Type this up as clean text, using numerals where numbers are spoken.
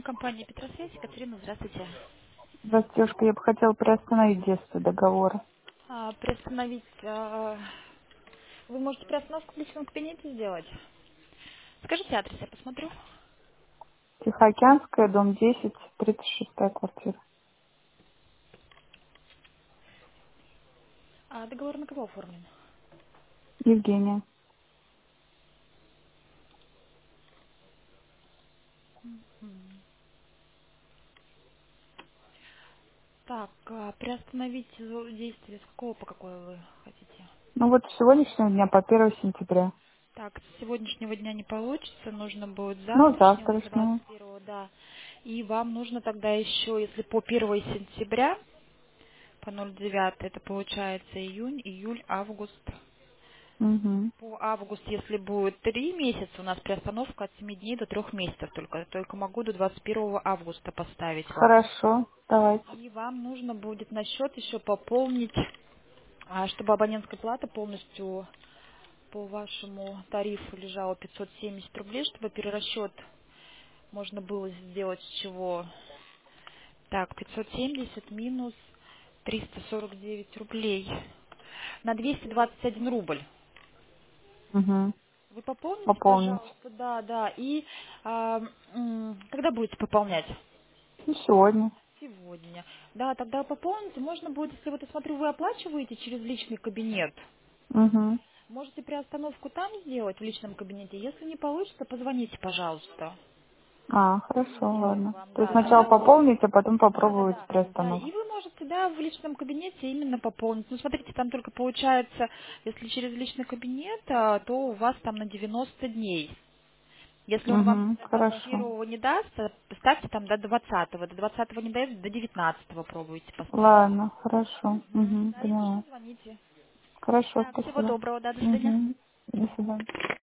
Компания Петросвязь, Екатерина, здравствуйте. Здравствуйте, девушка, я бы хотела приостановить действие договора. Приостановить, вы можете приостановку в личном кабинете сделать? Скажите адрес, я посмотрю. Тихоокеанская, дом 10, 36 квартира. Договор на кого оформлен? Евгения. М. Так, приостановить действие с какого по какое вы хотите? Ну вот с сегодняшнего дня по 1 сентября. Так, с сегодняшнего дня не получится, нужно будет Ну, завтрашнего, с завтрашнего. 21, да. И вам нужно тогда еще, если по 1 сентября, по 09, это получается июнь, июль, август. Угу. По август, если будет 3 месяца, у нас приостановка от 7 дней до 3 месяцев только могу до 21 августа поставить вам. Хорошо, давайте. И вам нужно будет на счет еще пополнить, чтобы абонентская плата полностью по вашему тарифу лежала 570 рублей, чтобы перерасчет можно было сделать с чего. Так, 570 минус 349 рублей на 221 рубль. Угу. Вы пополните, Пополнить. пожалуйста, да, да. И когда будете пополнять? Ну, сегодня. Сегодня. Да, тогда пополните. Можно будет, если вот я смотрю, вы оплачиваете через личный кабинет. Угу. Можете приостановку там сделать в личном кабинете. Если не получится, позвоните, пожалуйста. Мы Хорошо, сделаем ладно. вам, То есть да, сначала тогда будет. пополнить, а потом Да, да, попробовать да. Да, и приостановку. вы можете, да, в личном кабинете именно пополнить. Ну, смотрите, там только получается, если через личный кабинет, то у вас там на 90 дней. Если он вам Угу. до Хорошо. 21-го не даст, ставьте там до 20-го. До 20-го не дает, до 19-го пробуйте поставить. Ладно, хорошо. Угу. Да, если Поняла. что, звоните. Хорошо, Так, всего спасибо. доброго, да, до свидания. Угу. До свидания.